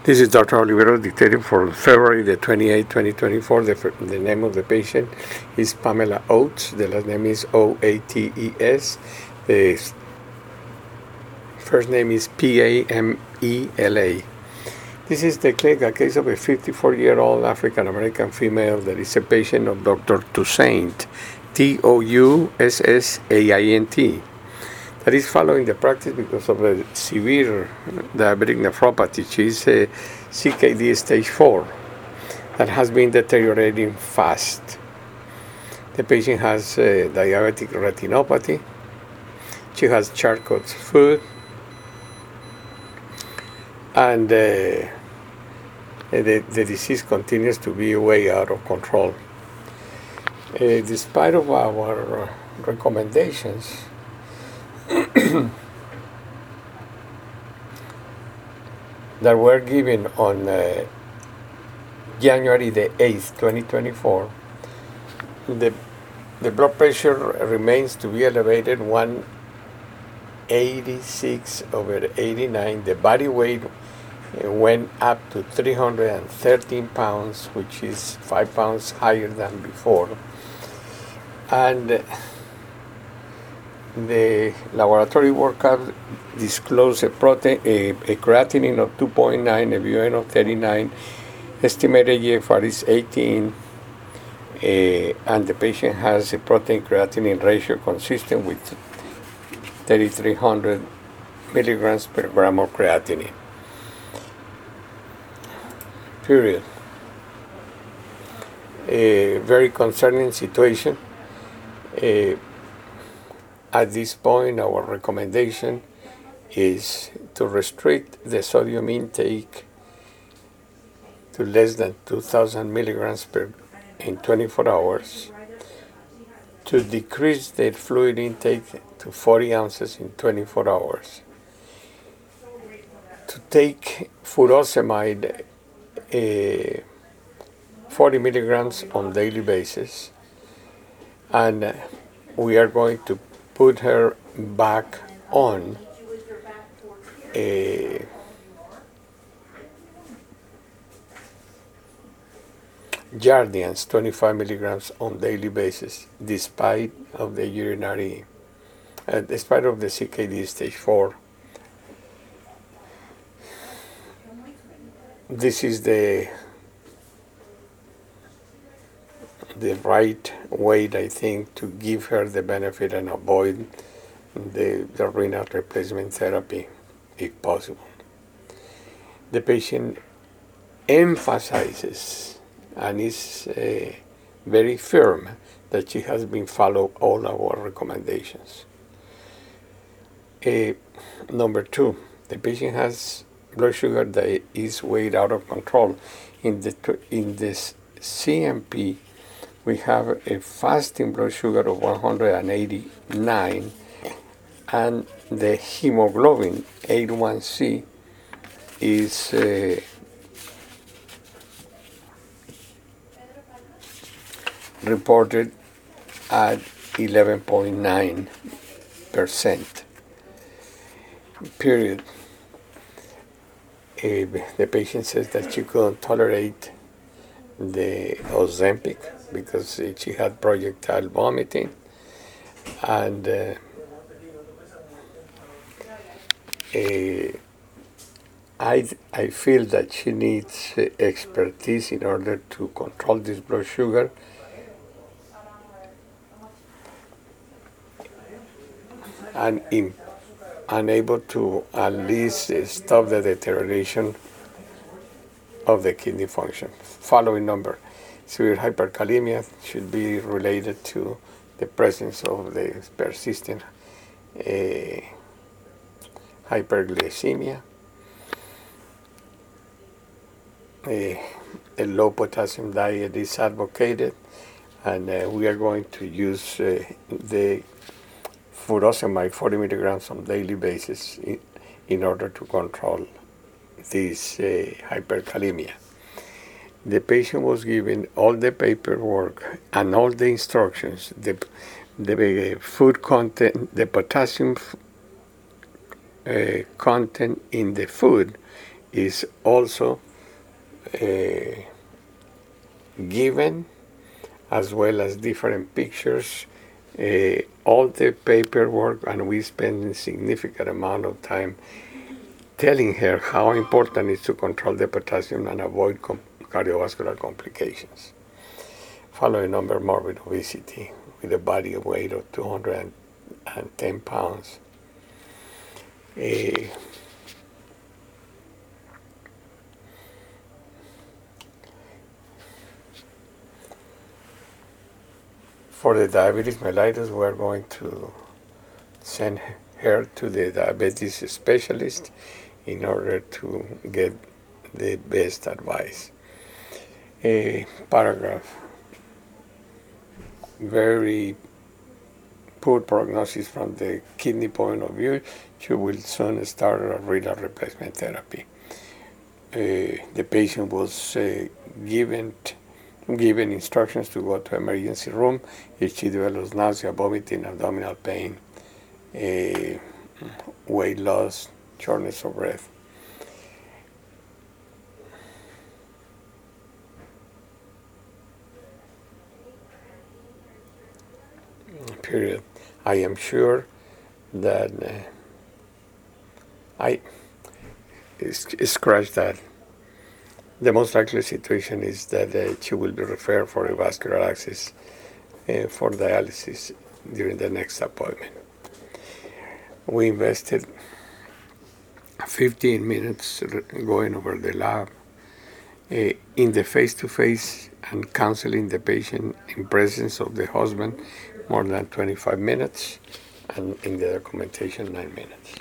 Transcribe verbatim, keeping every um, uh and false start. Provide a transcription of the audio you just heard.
This is Doctor Olivero dictating for February the twenty-eighth, twenty twenty-four. The, the name of the patient is Pamela Oates. The last name is O A T E S. The first name is P A M E L A. This is the clinical case of a fifty-four-year-old African-American female that is a patient of Doctor Toussaint, T O U S S A I N T. That is following the practice because of a severe diabetic nephropathy. She is a C K D stage four that has been deteriorating fast. The patient has uh, diabetic retinopathy. She has Charcot's foot. And uh, the, the disease continues to be way out of control. Uh, despite of our uh, recommendations, that were given on uh, January the eighth, twenty twenty-four, the, the blood pressure remains to be elevated, one eighty-six over eighty-nine. The body weight went up to three hundred thirteen pounds, which is five pounds higher than before. And the laboratory workup disclosed a protein, a, a creatinine of two point nine, a B U N of thirty-nine, estimated G F R is eighteen, uh, and the patient has a protein creatinine ratio consistent with thirty-three hundred milligrams per gram of creatinine. Period. A very concerning situation. Uh, At this point, our recommendation is to restrict the sodium intake to less than two thousand milligrams per in twenty-four hours, to decrease the fluid intake to forty ounces in twenty-four hours, to take furosemide uh, forty milligrams on daily basis, and uh, we are going to put her back on a Jardiance twenty-five milligrams on daily basis, despite of the urinary, uh, despite of the C K D stage four. This is the the right way, I think, to give her the benefit and avoid the, the renal replacement therapy, if possible. The patient emphasizes and is uh, very firm that she has been following all our recommendations. Uh, number two, the patient has blood sugar that is way out of control. In the in this C M P, we have a fasting blood sugar of one hundred eighty-nine, and the hemoglobin A one C is uh, reported at eleven point nine percent. Period. Uh, the patient says that she couldn't tolerate the Ozempic because she had projectile vomiting, and uh, uh, I, I feel that she needs uh, expertise in order to control this blood sugar. And in, unable to at least uh, stop the deterioration of the kidney function. Following number: severe hyperkalemia should be related to the presence of the persistent uh, hyperglycemia, uh, a low potassium diet is advocated, and uh, we are going to use uh, the furosemide forty milligrams on daily basis in, in order to control this uh, hyperkalemia. The patient was given all the paperwork and all the instructions, the, the food content, the potassium uh, content in the food is also uh, given, as well as different pictures, uh, all the paperwork, and we spend a significant amount of time telling her how important it is to control the potassium and avoid com- cardiovascular complications. Following number, morbid obesity with a body weight of two hundred ten pounds. Uh, for the diabetes mellitus, we're going to send her to the diabetes specialist in order to get the best advice. A paragraph. Very poor prognosis from the kidney point of view. She will soon start a renal replacement therapy. Uh, the patient was uh, given given instructions to go to emergency room if she develops nausea, vomiting, abdominal pain, uh, weight loss, shortness of breath. Period. I am sure that uh, I scratch that. The most likely situation is that uh, she will be referred for a vascular access uh, for dialysis during the next appointment. We invested fifteen minutes going over the lab, uh, in the face-to-face and counseling the patient in presence of the husband more than twenty-five minutes, and in the documentation nine minutes.